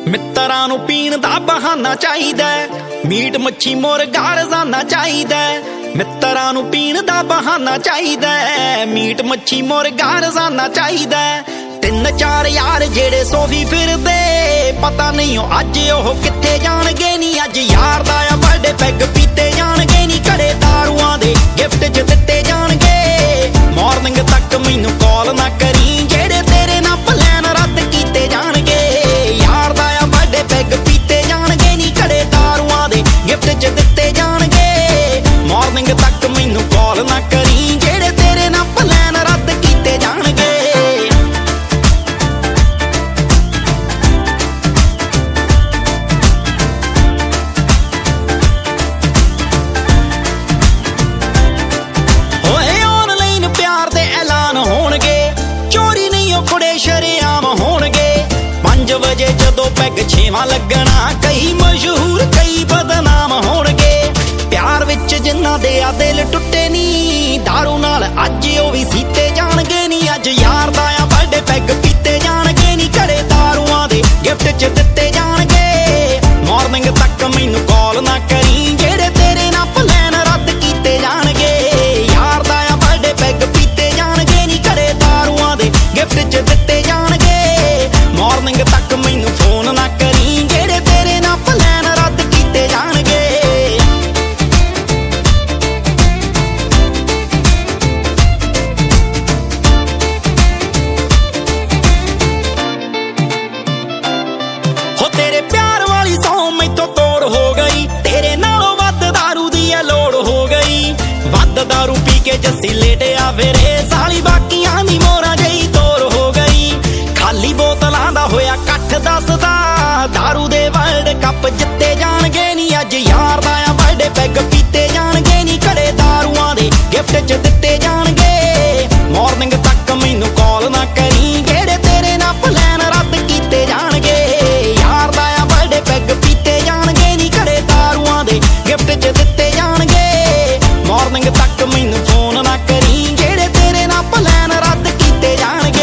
ਮਿੱਤਰਾਂ ਨੂੰ ਪੀਣ ਦਾ ਬਹਾਨਾ ਚਾਹੀਦਾ, ਮੀਟ ਮੱਛੀ ਮੁਰਗਾ ਰੋਜ਼ਾਨਾ ਚਾਹੀਦਾ। ਮਿੱਤਰਾਂ ਨੂੰ ਪੀਣ ਦਾ ਬਹਾਨਾ ਚਾਹੀਦਾ, ਮੀਟ ਮੱਛੀ ਮੁਰਗਾ ਰੋਜ਼ਾਨਾ ਚਾਹੀਦਾ। 3-4 ਯਾਰ ਜਿਹੜੇ ਸੋਫੀ ਫਿਰਦੇ, ਪਤਾ ਨਹੀਂ ਉਹ ਅੱਜ ਉਹ ਕਿੱਥੇ ਜਾਣਗੇ ਨੀ। ਅੱਜ ਯਾਰ ਦਾ ਆ ਬਰਥਡੇ, ਪੈਗ ਪੀਤੇ ਜਾਣਗੇ ਨੀ। ਘੜੇ ਦਾਰੂਆਂ ਦੇ ਗਿਫਟ 'ਚ ਦਿੱਤੇ ਜਾਣਗੇ। ਮਾਰਨਿੰਗ ਤੱਕ ਮੈਨੂੰ ਕਾਲ ਨਾ ਕਰੀ, ਜਿਹੜੇ ਤੇਰੇ ਨਾਲ ਪਲਾਨ ਰੱਦ ਕੀਤੇ ਜਾਣਗੇ। ਯਾਰ ਦਾ ਆ ਬਰਥਡੇ, ਪੈਗ ਪੀਤੇ ਜਾਣਗੇ ਨੀ। ਘੜੇ ਦਾਰੂਆਂ ਦੇ ਗਿਫਟ 'ਚ ਦਿੱਤੇ ਜਾਣਗੇ। ਮਾਰਨਿੰਗ ਤੱਕ ਮੈਨੂੰ ਕਾਲ ਨਾ ਕਰੀ, ਜਿਹੜੇ ਤੇਰੇ ਨਾਲ ਪਲਾਨ ਰੱਦ ਕੀਤੇ ਜਾਣਗੇ। ਸ਼ਰੇਆਮ ਹੋਣਗੇ 5 ਵਜੇ ਜਦੋਂ ਪੈਗ 6ਵਾਂ ਲੱਗਣਾ। ਕਈ ਮਸ਼ਹੂਰ ਕਈ ਬਦਨਾਮ ਹੋਣਗੇ। ਪਿਆਰ ਵਿੱਚ ਜਿਨ੍ਹਾਂ ਦੇ ਆ ਦਿਲ ਟੁੱਟੇ ਨੀ, ਦਾਰੂ ਨਾਲ ਅੱਜ ਉਹ ਵੀ ਸੀਤੇ ਜਾਣਗੇ ਨੀ। ਅੱਜ ਯਾਰ ਦਾ ਆ ਬਰਥਡੇ, ਪੈਗ ਪੀਤੇ ਜਾਣਗੇ ਨੀ। ਘੜੇ ਦਾਰੂਆਂ ਦੇ ਗਿਫਟ 'ਚ ਦਿੱਤੇ ਜਾਣਗੇ। ਮਾਰਨਿੰਗ ਤੱਕ ਮੈਨੂੰ ਕਾਲ ਨਾ ਕਰੀ, ਜਿਹੜੇ ਤੇਰੇ ਨਾਲ ਪਲਾਨ ਰੱਦ ਕੀਤੇ ਜਾਣਗੇ। ਯਾਰ ਦਾ ਆ ਬਰਥਡੇ, ਪੈਗ ਪੀਤੇ ਜਾਣਗੇ ਨੀ। ਘੜੇ ਦਾਰੂਆਂ ਦੇ ਗਿਫਟ 'ਚ ਦਿੱਤੇ ਜਾਣਗੇ। ਮਾਰਨਿੰਗ ਤੱਕ ਮੈਨੂੰ ਫੋਨ ਨਾ ਕਰੀ, ਜਿਹੜੇ ਤੇਰੇ ਨਾਲ ਪਲਾਨ ਰੱਦ ਕੀਤੇ ਜਾਣਗੇ। ਹੋ ਤੇਰੇ ਪਿਆਰ ਵਾਲੀ ਸੌਂ ਮੈਥੋਂ ਤੋੜ ਹੋ ਗਈ, ਤੇਰੇ ਨਾਲੋਂ ਵੱਧ ਦਾਰੂ ਦੀ ਐ ਲੋੜ ਹੋ ਗਈ। ਵੱਧ ਦਾਰੂ ਪੀ ਕੇ ਜੱਸੀ ਲੇਟਿਆ ਫਿਰੇ, ਸਾਲੀ ਬਾਕੀਆਂ ਦੀ ਮੋਰਾਂ ਜਈ ਤੋਰ ਹੋ ਗਈ। ਖਾਲੀ ਬੋਤਲਾਂ ਦਾ ਹੋਇਆ ਇਕੱਠ ਦੱਸਦਾ, ਦਾਰੂ ਦੇ ਵਰਲਡ ਕੱਪ ਜਿੱਤੇ ਜਾਣਗੇ ਨੀ। ਅੱਜ ਯਾਰ ਦਾ ਆ ਬਰਥਡੇ, ਪੈਗ ਪੀਤੇ ਜਾਣਗੇ ਨੀ। ਘੜੇ ਦਾਰੂਆਂ ਦੇ ਗਿਫਟ 'ਚ ਦਿੱਤੇ ਜਾਣਗੇ। ਮਾਰਨਿੰਗ ਤੱਕ ਮੈਨੂੰ ਕਾਲ ਨਾ ਕਰੀ, ਜਿਹੜੇ ਤੇਰੇ ਨਾਲ ਪਲਾਨ ਰੱਦ ਕੀਤੇ ਜਾਣਗੇ। ਯਾਰ ਦਾ ਆ ਬਰਥਡੇ, ਪੈਗ ਪੀਤੇ ਜਾਣਗੇ ਨੀ। ਘੜੇ ਦਾਰੂਆਂ ਦੇ ਗਿਫਟ 'ਚ ਦਿੱਤੇ ਜਾਣਗੇ। ਮਾਰਨਿੰਗ ਤੱਕ ਮੈਨੂੰ ਫੋਨ ਨਾ ਕਰੀ, ਜਿਹੜੇ ਤੇਰੇ ਨਾਲ ਪਲਾਨ ਰੱਦ ਕੀਤੇ ਜਾਣਗੇ।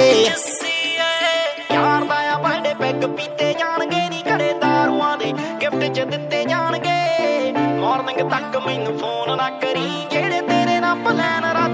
ਯਾਰ ਦਾ ਆ ਬਰਥਡੇ, ਪੈਗ ਪੀਤੇ ਜਾਣਗੇ ਨੀ। ਘੜੇ ਦਾਰੂਆਂ ਦੇ ਗਿਫਟ 'ਚ ਦਿੱਤੇ ਜਾਣਗੇ। ਮਾਰਨਿੰਗ ਤੱਕ ਮੈਨੂੰ ਫੋਨ ਨਾ ਕਰੀ, ਜਿਹੜੇ ਤੇਰੇ ਨਾਲ ਪਲਾਨ ਰੱਦ